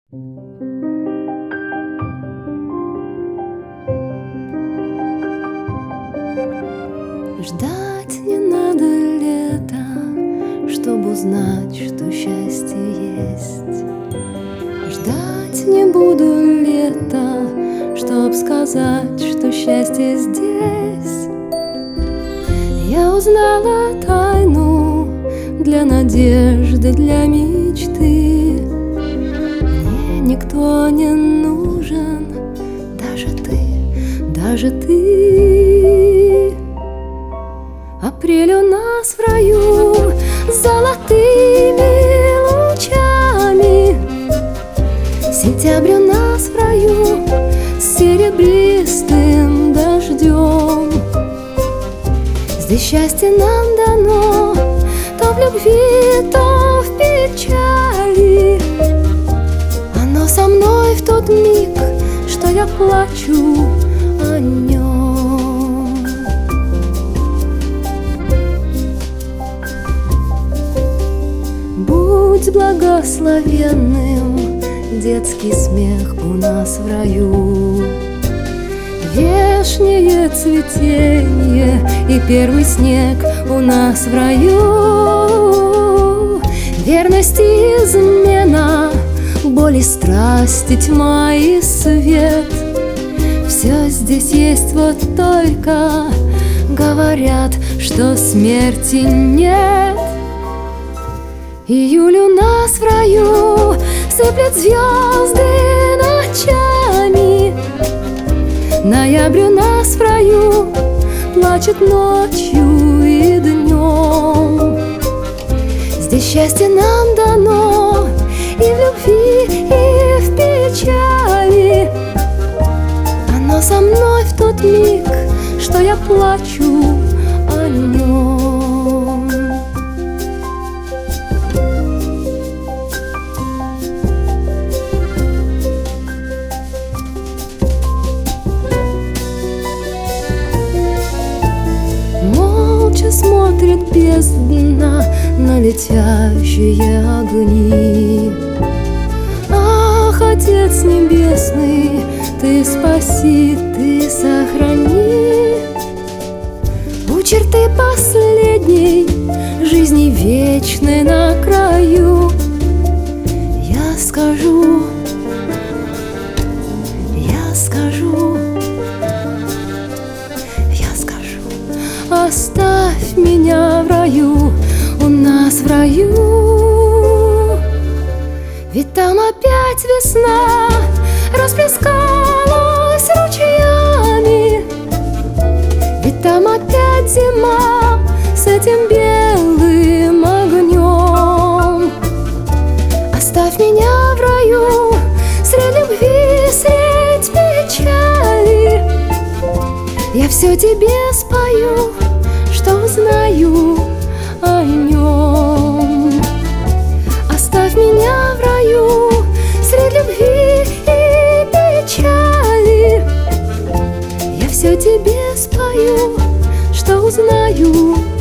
Ждать не надо лета, чтобы узнать, что счастье есть. Ждать не буду лета, чтоб сказать, что счастье здесь. Я узнала тайну для надежды, для мечты. Мне никто не нужен, даже ты, даже ты. Апрель у нас в раю с золотыми лучами. Сентябрь у нас в раю с серебристым дождем. Здесь счастье нам дано то в любви, то в печали. Оно со мной в тот миг, что я плачу о нем. Будь благословенным детский смех у нас в раю, вешнее цветение и первый снег у нас в раю. Верность и измена, боль и страсть, тьма и свет. Все здесь есть, вот только говорят, что смерти нет. Июль у нас в раю сыплет звезды ночами. Ноябрь у нас в раю плачет ночью и днем. Здесь счастье нам дано и в любви, и в печали. Оно со мной в тот миг, что я плачу о нем. Молча смотрит бездна на летящие огни. Ах, Отец Небесный, Ты спаси, Ты сохрани. У черты последней жизни вечной на краю я скажу, оставь меня в раю, у нас в раю. Ведь там опять весна расплескалась ручьями. Ведь там опять зима с этим белым огнем. Оставь меня в раю средь любви, средь печали. Я все тебе спою, что узнаю о нем. Оставь меня в раю средь любви и печали. Я все тебе спою, что узнаю